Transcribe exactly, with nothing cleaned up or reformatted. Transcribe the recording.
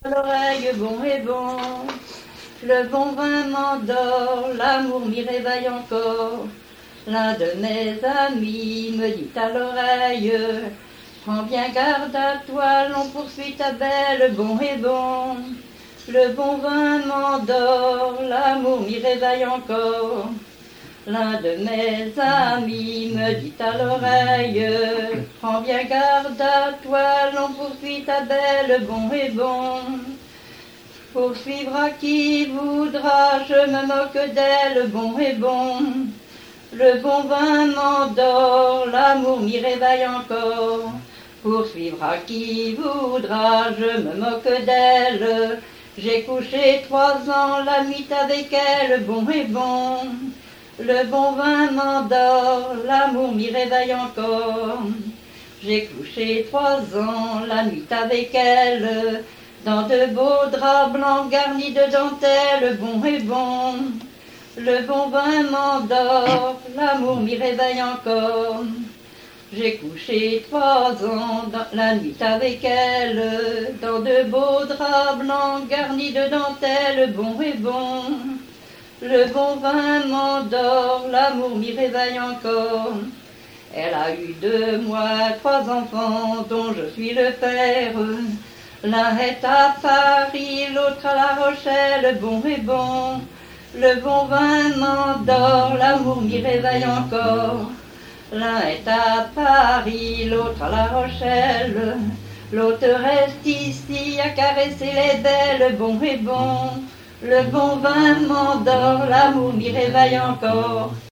L'oreille bon et bon, le bon vin m'endort, l'amour m'y réveille encore. L'un de mes amis me dit à l'oreille, prends bien garde à toi, l'on poursuit ta belle, bon et bon. Le bon vin m'endort, l'amour m'y réveille encore. L'un de mes amis me dit à l'oreille, prends bien garde à toi, l'on poursuit ta belle, bon et bon. Poursuivra qui voudra, je me moque d'elle, bon et bon. Le bon vin m'endort, l'amour m'y réveille encore. Poursuivra qui voudra, je me moque d'elle. J'ai couché trois ans la nuit avec elle, bon et bon. Le bon vin m'endort, l'amour m'y réveille encore. J'ai couché trois ans la nuit avec elle, dans de beaux draps blancs garnis de dentelle, bon et bon. Le bon vin m'endort, l'amour m'y réveille encore. J'ai couché trois ans dans la nuit avec elle, dans de beaux draps blancs garnis de dentelle, bon et bon. Le bon vin m'endort, l'amour m'y réveille encore. Elle a eu de moi trois enfants dont je suis le père. L'un est à Paris, l'autre à La Rochelle, bon et bon. Le bon vin m'endort, l'amour m'y réveille encore. L'un est à Paris, l'autre à La Rochelle. L'autre reste ici à caresser les belles, bon et bon. Le bon vin m'endort, l'amour m'y réveille encore.